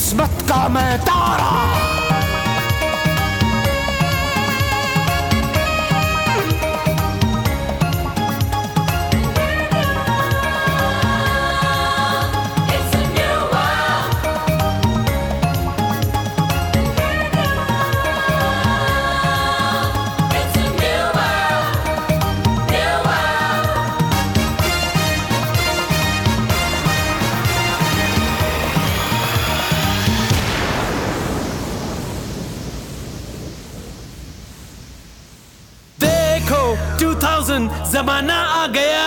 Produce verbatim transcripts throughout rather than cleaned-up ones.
किस्मत का मैं तारा। दो हज़ार जमाना आ गया,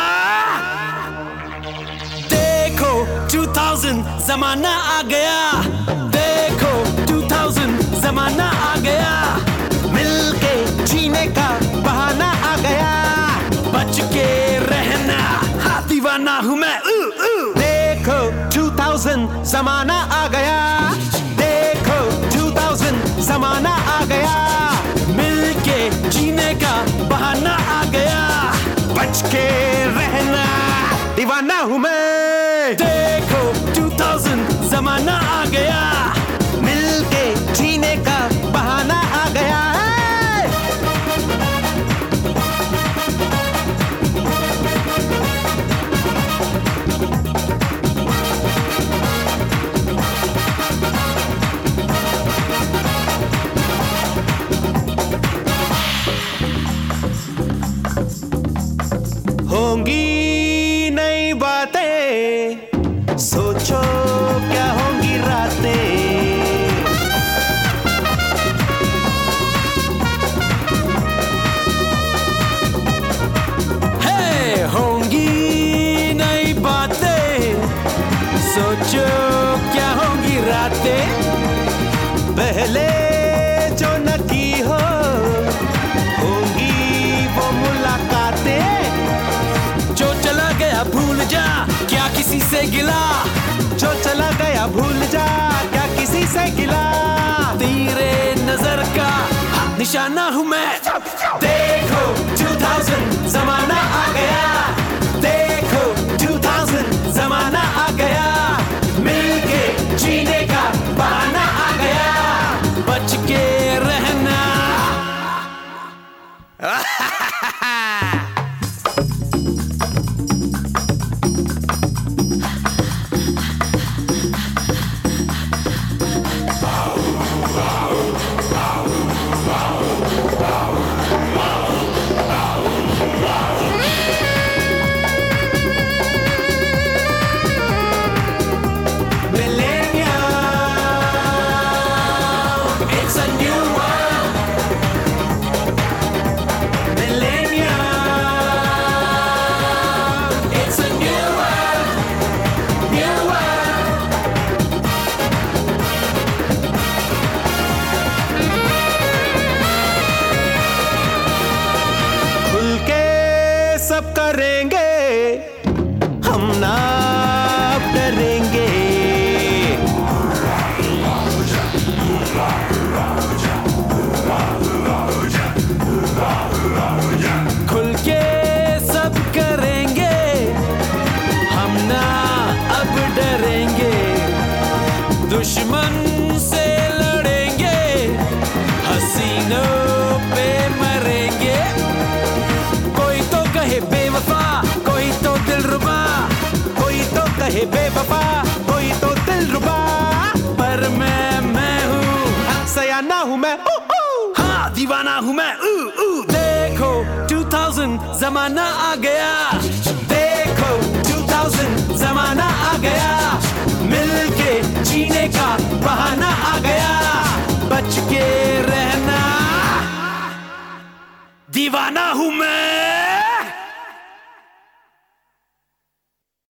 देखो दो हज़ार जमाना आ गया, देखो दो हज़ार जमाना आ गया, मिलके जीने का बहाना आ गया, बच के रहना हाँ दीवाना हूँ मैं। ऊ, ऊ। देखो दो हज़ार जमाना आ गया, देखो दो हज़ार जमाना आ गया, मिलके जीने का बहाना आ गया, बच के रहना दीवाना हूँ मैं। देखो दो हज़ार जमाना आ गया, मिलके जीने का बहाना आ गया। होंगी नई बातें, सोचो क्या होंगी रातें, हे होंगी नई बातें, सोचो क्या होंगी रातें, पहले जो न की हो होंगी वो मुलाकातें, जो चला गया भूल जा क्या किसी से गिला, जो चला गया भूल जा क्या किसी से गिला, तेरे नजर का निशाना हूँ मैं। देखो दो हज़ार जमाना आ गया, देखो दो हज़ार जमाना आ गया, मिलके जीने का बहाना आ गया, बच के रहना सब करेंगे हम ना डरेंगे, खुल के सब करेंगे हम ना अब डरेंगे, दुश्मन से लड़ेंगे हसीनों पे मरेंगे, कोई तो कहे बेवफा कोई तो दिलरुबा, कोई तो कहे बेवफा कोई तो दिलरुबा, पर मैं मैं हूँ सयाना हूँ मैं, ऊ, ऊ। हाँ दीवाना हूँ मैं। ऊ, ऊ। देखो दो हज़ार जमाना आ गया, देखो दो हज़ार जमाना आ गया, मिलके जीने का बहाना आ गया, बच के रहना दीवाना हूँ मैं।